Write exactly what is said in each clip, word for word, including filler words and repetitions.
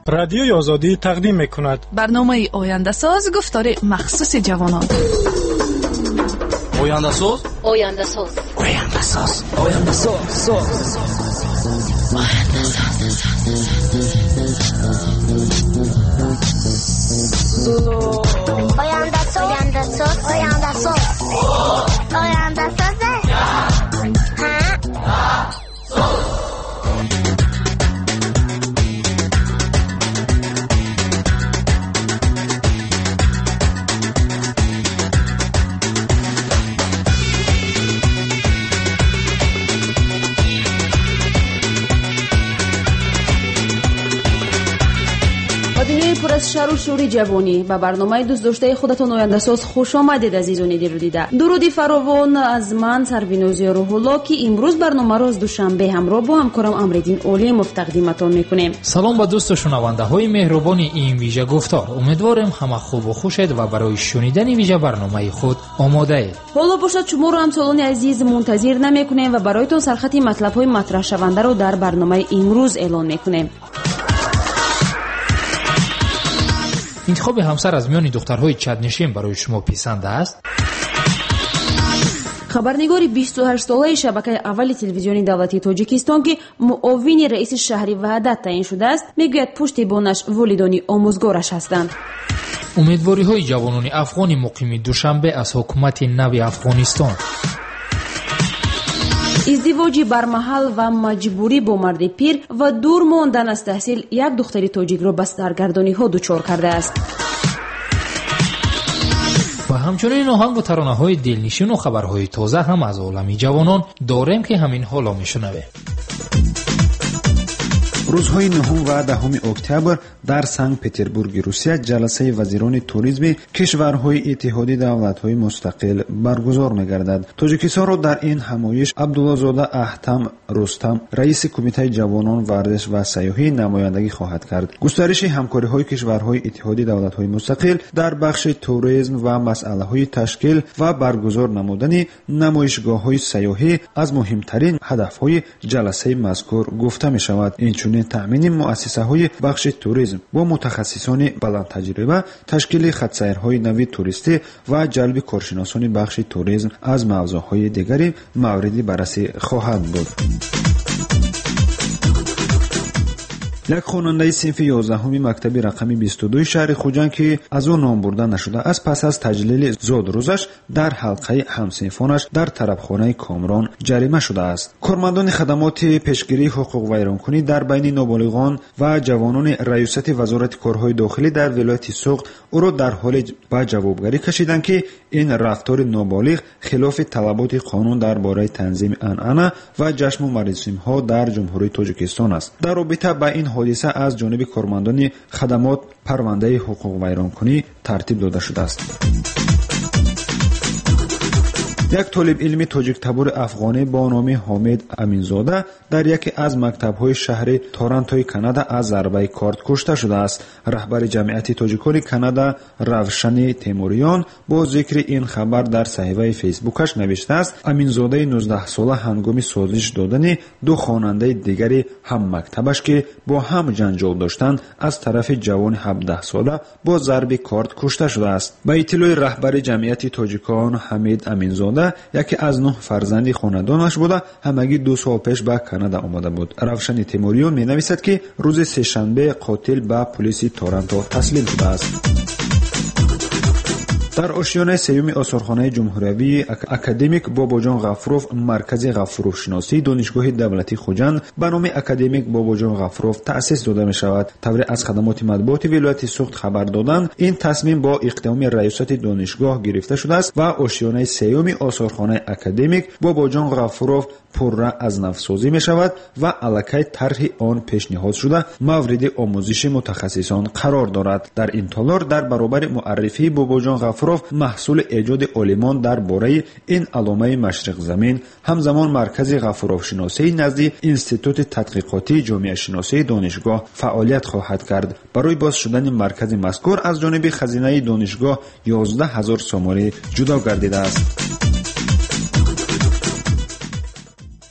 رادیوی آزادی تقدیم می‌کند. برنامه آینده ساز گفتار مخصوص جوانان. آینده ساز آینده ساز آینده ساز آینده ساز آینده ساز آینده ساز آینده ساز آینده ساز پر از شر و شور جوانی با برنامه دوست داشته خودتان آینده ساز خوش آمدید عزیزان دیرو دیده. درودی فراوان از من سربینوزی روح‌الله که امروز برنامه را از دوشنبه همراه با همکارم امردین اولیموف تقدیمتان میکنیم. سلام با دوست و شنونده های مهربان این ویژه گفتار. امیدوارم همه خوب و خوشید و برای شنیدن ویژه برنامه خود آماده اید. حالا باشد شما را همسالان عزیز منتظر نمیکنیم و برایتان سرخط مطلب های مطرح شونده را در برنامه امروز اعلان میکنیم. انتخاب همسر از میان دخترهای چادنشین برای شما پسند است؟ خبرنگاری بیست و هشت ساله شبکه اول تلویزیونی دولتی تاجیکستان که معاون رئیس شهری وحدت تعیین شده است میگوید پشتیبانش والدانی آموزگارش هستند. امیدواری های جوانان افغانی مقیم دوشنبه از حکومت نو افغانستان. ازدواجی برمحل و مجبوری با مرد پیر و دور ماندن از تحصیل یک دختر تاجیک را به سرگردانی ها دچار کرده است. و همچنین آهنگ و ترانه های دلنشین و خبرهای تازه هم از عالم جوانان داریم که همین حالا میشنوه. روزهای نهم و دهم اکتبر در سنت پتربورگ روسیه جلسه وزیران توریسم کشورهای اتحادیه دولت‌های مستقل برگزار می‌گردد. تاجیکستان را در این همایش عبدالله‌زاده احتم رستم رئیس کمیته جوانان ورزش و سیاحی نمایندگی خواهد کرد. گسترش همکاری‌های کشورهای اتحادیه دولت‌های مستقل در بخش توریسم و مسائل‌های تشکیل و برگزار نمودن نمایشگاه‌های سیاحی از مهمترین هدف‌های جلسه مذکور گفته می‌شود. این تأمین مؤسسه‌های بخش توریسم با متخصصان بلند تجربه، تشکیل خط‌سیرهای نوی توریستی و جلب کارشناسان بخش توریسم از موضوعهای دیگری موردی بررسی خواهد بود. یک خواننده صنف یازدهم مکتب رقمی بیست و دو شهر خوجند که از او نام برده نشده است پس از تجلیل زاد روزش در حلقه همصنفانش در طربخانه کامران جریمه شده است. کارمندان خدمات پیشگیری حقوق ویرانکنی در بین نابالغان و جوانان ریاست وزارت کارهای داخلی در ولایت سوخت او را در حال به جوابگری کشیدند که این رفتار نابالغ خلاف طلبات قانون درباره تنظیم عنعنه و جشن و مراسم‌ها در جمهوری تاجیکستان است. در رابطه با این حادثه از جانب کارمندان خدمات پرونده حقوق ویرانکنی ترتیب داده شده است. یک طالب علم تاجیک تبار افغانی با نام حامد امینزاده در یکی از مکتب‌های شهر تورنتوی کانادا از ضربه کارد کشته شده است. رهبر جمعیت تاجیکان کانادا روشن تیموریان با ذکر این خبر در صفحه فیسبوکش نوشته است: امینزاده نوزده ساله هنگام سازش دادن دو خواننده دیگری هم مکتبش که با هم جنجال داشتند از طرف جوان هفده ساله با ضرب کارد کشته شده است. با اطلاع رهبر جمعیت تاجیکان حمید امینزاده یکی از نه فرزند خاندانش بوده همگی دو سال پیش به کانادا آمده بود. روشن تیموریان می نویسد که روز سه‌شنبه قاتل به پلیس تورنتو تسلیم شده است. در آشیانه سیوم آثارخانه جمهوری اکادمیک باباجان غفروف مرکز غفروف شناسی دانشگاه دولتی خوجند به نام اکادمیک باباجان غفروف تأسیس داده می شود. طوری از خدمات مطبوعات ولایت سوخت خبر دادند این تصمیم با اقدام ریاست دانشگاه گرفته شده است و آشیانه سیوم آثارخانه اکادمیک باباجان غفروف پرره از نوسازی می شود و الکی طرح آن پیشنهاد شده مورد آموزش متخصصان قرار دارد. در این تالار در برابر معرفی باباجان غفروف محصول ایجاد عالمان درباره این علامه مشرق زمین همزمان مرکز غفروف شناسی نزد انستیتوت تحقیقاتی جامعه شناسی دانشگاه فعالیت خواهد کرد. برای باز شدن مرکز مذکور از جانب خزینه دانشگاه یازده هزار سوماری جدا گردیده است.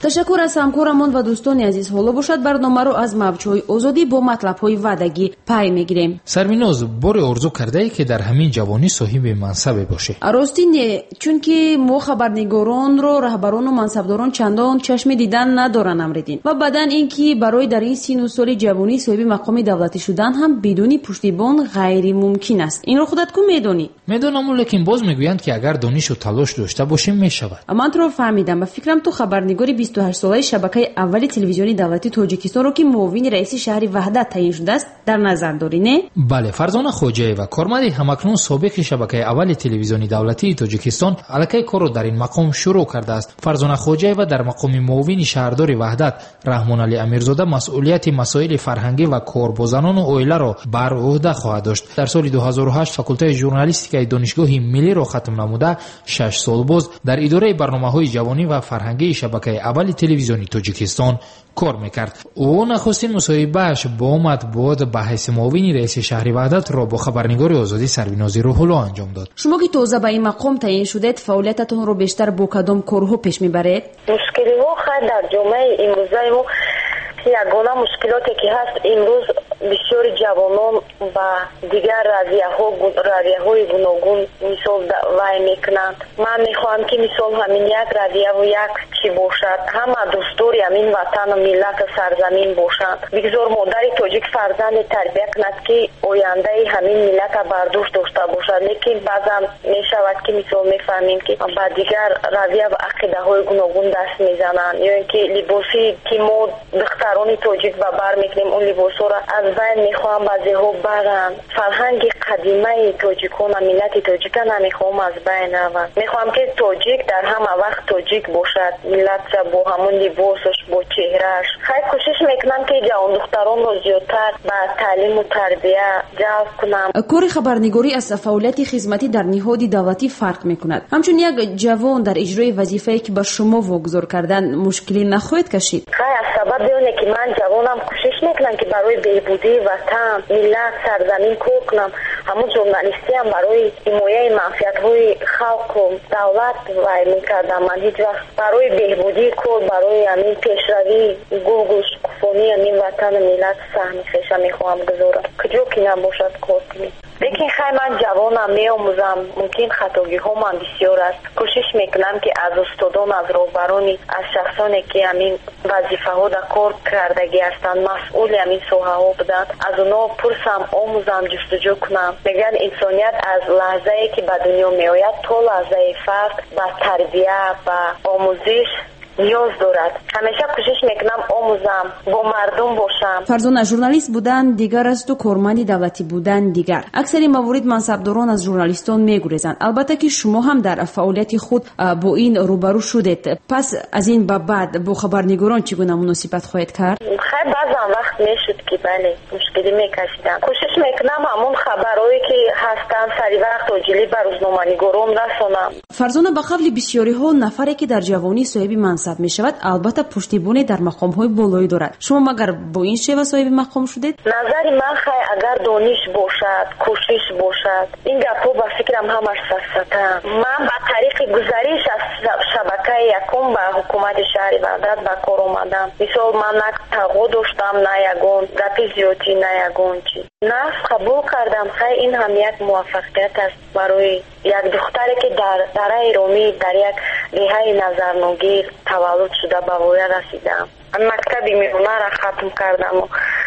ташаккур аз ҳамкорамон ва дӯстони азиз. ҳоло бошад барномаро аз мавҷҳои озодӣ бо матлабҳои ваъдагӣ пай мегирем. сарвиноз, боре орзу кардае ки дар ҳамин ҷавонӣ соҳиби мансабе бошӣ? ростӣ не, чунки мо хабарнигоронро раҳбарону мансабдорон чандон чашми дидан надоранд амридин ва баъдан ин ки барои дар ин сину соли ҷавонӣ соҳиби мақоми давлатӣ шудан ҳам бидуни пуштибон ғайримумкин аст. Инро худат кӯ медонӣ? медонаму, лекин боз мегӯянд ки агар донишу талош дошта бошем мешавад. ман туро фаҳмидам ва фикрам ту хабарнигори бисту ҳаштсолаи шабакаи аввали телевизиони давлати Тоҷикистонро ки муовини раиси шаҳри Ваҳдат таъин шудааст дар назар дорӣ, не? бале, Фарзона Хоҷаева, корманди ҳамакнун собиқи шабакаи аввали телевизиони давлатии Тоҷикистон, аллакай корро дар ин мақом шурӯъ кардааст. Фарзона Хоҷаева дар мақоми муовини шаҳрдори Ваҳдат Раҳмоналӣ Амирзода масъулияти масоили фарҳангӣ ва корбозанону оиларо бар уҳда хоҳад дошт. дар соли ду ҳазору ҳашт факултаи журналистикаи донишгоҳи миллиро хатм намуда, шаш сол боз дар идораи барномаҳои ҷавонӣ ва фарҳангии шабакаи аввали телевизиони Тоҷикистон кор мекард. ӯ нахустин мусоҳибааш бо матбуот ба ҳайси муовини раиси шаҳри Ваҳдатро бо хабарнигори Озодӣ Сарвинози Рӯҳулло анҷом дод. шумо ки тоза ба ин мақом таъин шудед, фаъолиятатонро бештар бо кадом корҳо пеш мебаред? мушкилиҳо хай дар ҷомаи имрӯзаи мо ягона мушкилоте ки ҳаст, имрӯз бисёри ҷавонон ба дигар равияҳо равияҳои гуногун мисол вай мекунанд. ман мехоҳам ки мисол ҳамин як равияву як чӣ бошад, ҳама дӯстдори ҳамин ватану миллату сарзамин бошанд. бигзор модари тоҷик фарзанде тарбия кунад ки ояндаи ҳамин миллата бардӯш дошта бошад, лекин баъзан мешавад ки мисол мефаҳмем ки ба дигар равия ва ақидаҳои гуногун даст мезананд, ё ин ки либоси ки мо духтарони тоҷик ба бар мекунем, он либосҳоро аз байн мехоҳам баъзеҳо баранд. фарҳанги қадимаи тоҷикона, миллати тоҷика намехоҳам аз байн равад. мехоҳам ки тоҷик дар ҳама вақт тоҷик бошад, миллатша бо ҳамон либосаш, бо чеҳрааш. хай кӯшиш мекунам ки ҷавондухтаронро зиёдтар ба таълиму тарбия ҷалб кунам. кори хабарнигорӣ аз фаъолияти хизматӣ дар ниҳоди давлатӣ фарқ мекунад. ҳамчун як ҷавон дар иҷрои вазифае ки ба шумо вогузор карданд мушкилӣ нахоҳед кашид? хай аз сабаби оне ки ман ҷавонам кӯшиш мекунам ки барои беҳбудии ватан, миллат, сарзамин кор кунам. ҳамун журналистиам барои ҳимояи манфиатҳои халқу давлат вай мекардам. ман ҳеҷ вақт барои беҳбудии кор, барои ҳамин пешравии гулгул шукуфонии ҳамин ватану миллат саҳми хеша мехоҳам гузорам, куҷо ки набошад кор кунем. лекин хай ман ҷавонам, меомӯзам, мумкин хатогиҳоман бисёр аст. кӯшиш мекунам ки аз устодон, аз роҳбарони, аз шахсоне ки ҳамин вазифаҳо да кор кардагӣ ҳастанд, масъули ҳамин соҳаҳо буданд, аз онҳо пурсам, омӯзам, ҷустуҷӯ кунам. мегӯянд инсоният аз лаҳзае ки ба дунё меояд то лаҳзаи фард ба тарбия, ба омӯзиш ниёз дорад. ҳамеша кӯшиш мекунам омӯзам, бо мардум бошам. Фарзона, журналист будан дигар асту корманди давлатӣ будан дигар. аксари маворид мансабдорон аз журналистон мегурезанд. албатта ки шумо ҳам дар фаъолияти худ бо ин рӯбарӯ шудед. пас аз ин ба баъд бо хабарнигорон чӣ гуна муносибат хоҳед кард? хай баъзан вақт мешуд ки бале мушкилӣ мекашидам. кӯшиш мекунам ҳамон хабарҳое ки ҳастанд сари вақт оҷилӣ ба рӯзноманигорон расонам. Фарзона, ба қавли бисёриҳо нафаре ки дар ҷавонӣ соҳиби мансаб мешавад, албатта пуштибоне дар мақомҳои болоӣ дорад. шумо магар бо ин шева соҳиби мақом шудед? назари ман хай агар дониш бошад, кӯшиш бошад, ин гапҳо ба фикрам ҳамаш сафсатаанд. ман ба тариқи гузариш аз шабакаи якум ба ҳукумати шаҳри Ваҳдат ба кор омадам. мисол ман на тағо доштам, на ягон гапи зиёдӣ, на ягон чӣ. нафс қабул кардам. хай ин ҳам як муваффақият аст барои як духтаре ки дар дараи ромӣ дар як деҳаи назарногир таваллуд шуда ба воя расидам. мактаби миёнаро хатм кардам.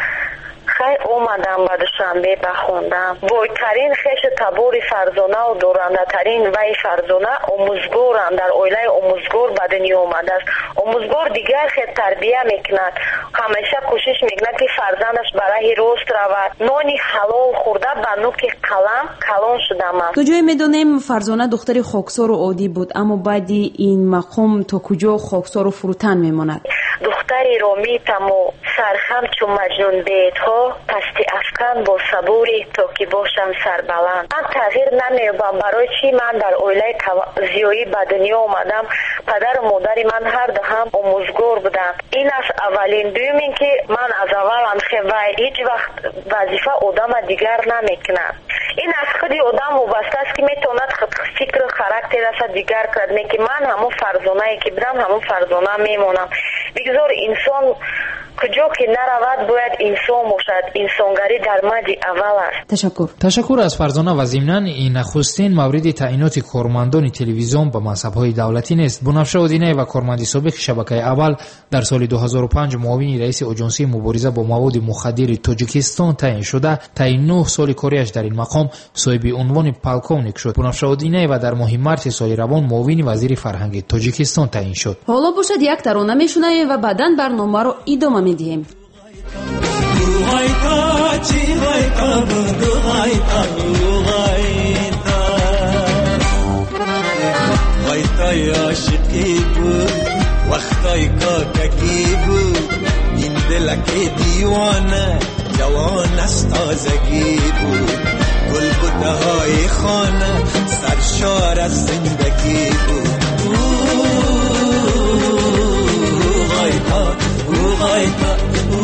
хай омадам ба Душанбе ба хондам. бойтарин хешу табори Фарзонаву дорандатарин вай Фарзона омӯзгорам, дар оилаи омӯзгор ба дунё омадааст. омӯзгор дигар хел тарбия мекунад. ҳамеша кӯшиш мекунад ки фарзандаш ба раҳи рост равад. нони ҳалол хӯрда ба нуки қалам калон шудамаст. то ҷое медонем Фарзона духтари хоксору оддӣ буд, аммо баъди ин мақом то куҷо хоксору фурӯтан мемонад? духтари ромитаму сархам чун маҷнунбейтҳо пасти афкан бо сабури то ки бошам сарбаланд. ман тағйир намеёбам барои чи ман дар оилаи зиёӣ ба дунё омадам. падару модари ман ҳарду ҳам омӯзгор буданд. ин аст аввалин. дуюм ин ки ман аз аввал вай ҳеҷ вақт вазифа одама дигар намекунад. این از خود آدم وابسته است که میتواند فکر و خاراکتر را دیگر کرد. نه که من همون فرزانه‌ای که برم همون فرزانه میمونم. بگذار انسان کجا که نرود باید انسان باشد. انسانگری در مد اول است. تشکر. تشکر از فرزانه و ضمناً این نخستین مورد تعیینات کارمندان تلویزیون به منصب‌های دولتی نیست. بنفشه ودینه و کارمند سابق شبکه اول در سال دو هزار و پنج معاون رئیس اژانسی مبارزه با مواد مخدر تاجیکستان تعیین شده. تا نه سال کاریش در این مقام صاحب عنوان پالکونیک شد. بنفشه ودینه و در ماه مارس سال روان معاون وزیر فرهنگ تاجیکستان تعیین شد. حالا باشد یک ترانه میشنویم و بعداً برنامه رو ادامه میدیم. وقتای عاشقی بود وقتای کاککی بود این دلک دیوانه جوان از تازگی بود گل بوته های خانه سرشار از زندگی بود غایتا غایتا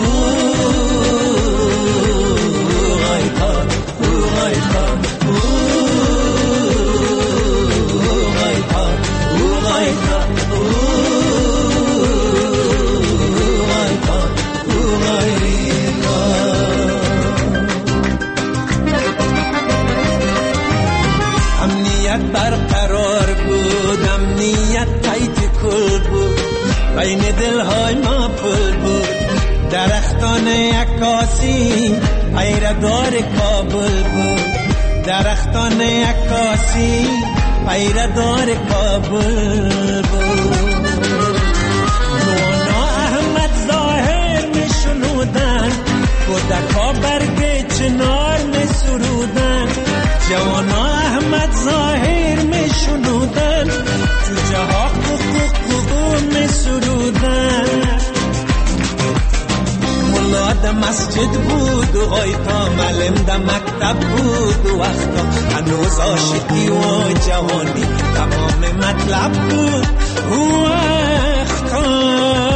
برقرار بود امنیت تایت کل بود بین دلهای ما پل بود درختان عکاسی پیردار کابل بود درختان عکاسی پیردار کابل بود نونا احمد ظاهر می شنودن کودکا برگ چنار می سرودن جوانا احمد ظاهر می شنودن جوجه ها قوقو قوقو می سرودن ملا ده مسجد بود و غایتا معلم ده مکتب بود و وقتا هنوز عاشقی و جوانی تمام مطلب بود و وقتا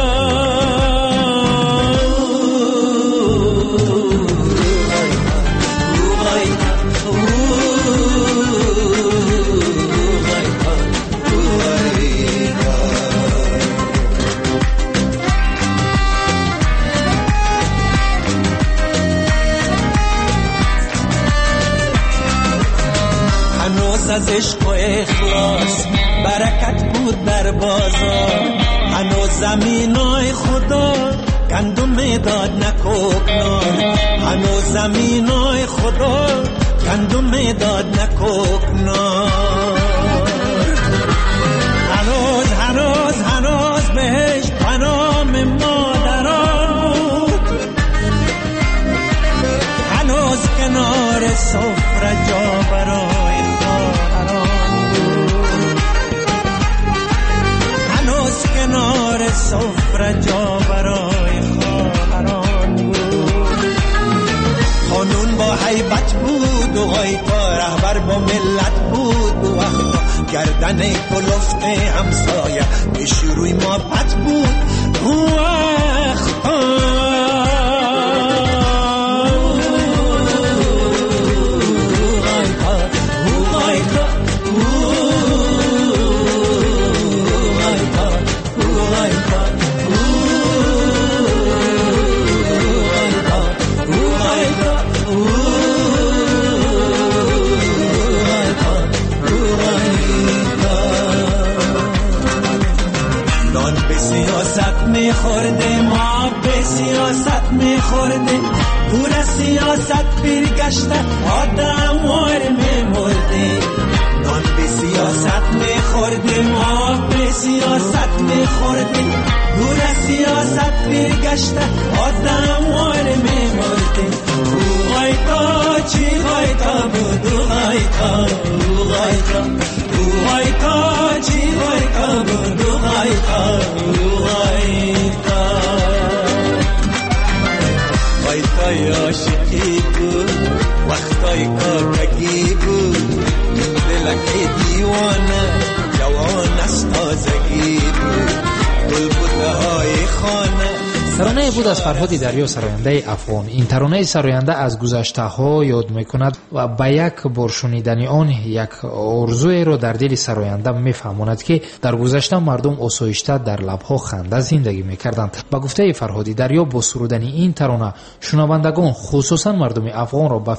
از عشق و اخلاص برکت بود در بازار هنوز زمینای خدا گندم میداد نکوکنار هنوز زمینای خدا گندم میداد نکوکنار هنوز هنوز هنوز بهش پنام مادران بود هنوز کنار سفره جا برای کنار سفره جا برای خواهران بود قانون با حیبت بود و غایتا رهبر با ملت بود و وقتا گردن کلفت همسایه به شروع ما پت بود و وقتا میخورده ما به سیاست میخورده دور سیاست برگشته آدم وار میمرده نان به سیاست میخورده ما به سیاست میخورده دور سیاست برگشته آدم وار میمرده او غایتا چی غایتا بود او غایتا او غایتا او غایتا چی غایتا بود او غایتا او غایتا غایتای عاشقی بود وقتای کاکگی بود دلک دیوانه جوان از تازگی بود گل بوته های خانه ترانه بود از فرهاد دریا، سراینده افغان. این ترانه سراینده از گذشته ها یاد میکند و با یک بار شنیدن آن یک آرزوی را در دل سراینده میفهماند که در گذشته مردم آسایشته در لبها خنده زندگی میکردند. با گفته فرهاد دریا با سرودن این ترانه شنوندگان خصوصا مردم افغان را به